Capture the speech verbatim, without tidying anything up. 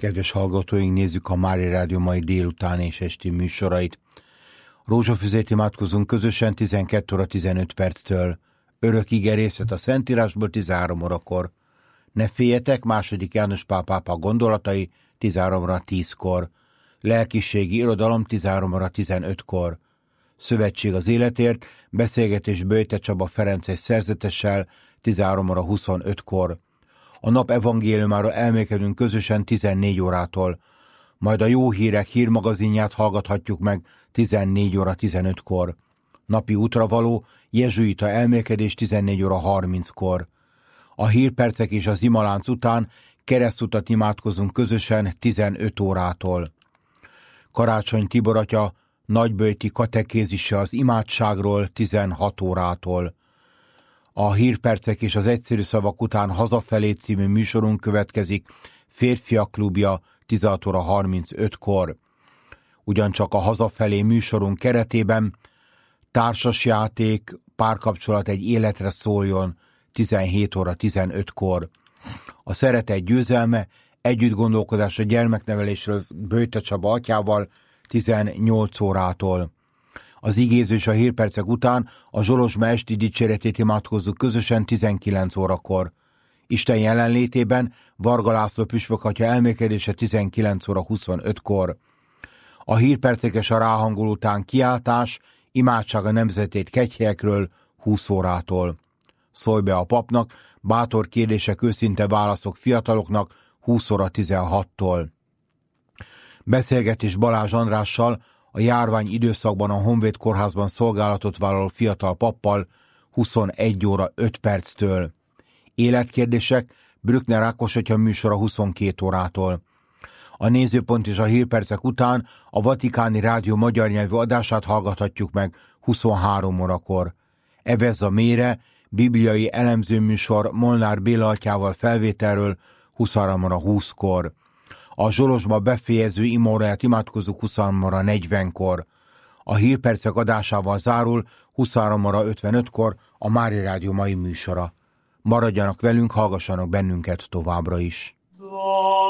Kedves hallgatóink, nézzük a Mária Rádió mai délután és esti műsorait. Rózsafüzét imádkozunk közösen tizenkét óra tizenöt perctől. Örök ige részlet a Szentírásból tizenhárom órakor. Ne féljetek, második János Pál pápa gondolatai tizenhárom óra tízkor. Lelkiségi irodalom tizenhárom óra tizenötkor. Szövetség az életért, beszélgetés Böjte Csaba Ferences szerzetessel tizenhárom óra huszonötkor. A nap evangéliumáról elmélkedünk közösen tizennégy órától, majd a Jó Hírek hírmagazinját hallgathatjuk meg tizennégy óra tizenötkor. Napi útravaló jezsuita elmélkedés tizennégy óra harminckor. A hírpercek és az imalánc után keresztutat imádkozunk közösen tizenöt órától. Karácsony Tibor atya nagyböjti katekézise az imádságról tizenhat órától. A hírpercek és az egyszerű szavak után Hazafelé című műsorunk következik, Férfiak klubja tizenhat óra harmincötkor. Ugyancsak a Hazafelé műsorunk keretében társasjáték, párkapcsolat egy életre szóljon tizenhét óra tizenötkor. A Szeretet győzelme, együttgondolkodás a gyermeknevelésről Böjte Csaba atyával tizennyolc órától. Az igéző és a hírpercek után a Zsolozsma esti dicséretét imádkozzuk közösen tizenkilenc órakor. Isten jelenlétében Varga László püspök atya elmélkedése tizenkilenc óra huszonötkor. A hírpercek és a ráhangol után kiáltás, imádság a nemzetét kegyhelyekről húsz órától. Szólj be a papnak, bátor kérdések, őszinte válaszok fiataloknak húsz óra tizenhattól. Beszélgetés Balázs Andrással, a járvány időszakban a Honvéd Kórházban szolgálatot vállaló fiatal pappal huszonegy óra öt perctől. Életkérdések Brückner Ákos atya műsora huszonkét órától. A nézőpont és a hírpercek után a Vatikáni Rádió magyar nyelvű adását hallgathatjuk meg huszonhárom órakor. Evez a mélyre, bibliai elemzőműsor Molnár Béla atyával felvételről huszonhárom óra húszkor. A Zsolozsma befejező imaóráját imádkozunk huszonhárom óra negyvenkor. A hírpercek adásával zárul huszonhárom óra ötvenötkor a Mária Rádió mai műsora. Maradjanak velünk, hallgassanak bennünket továbbra is.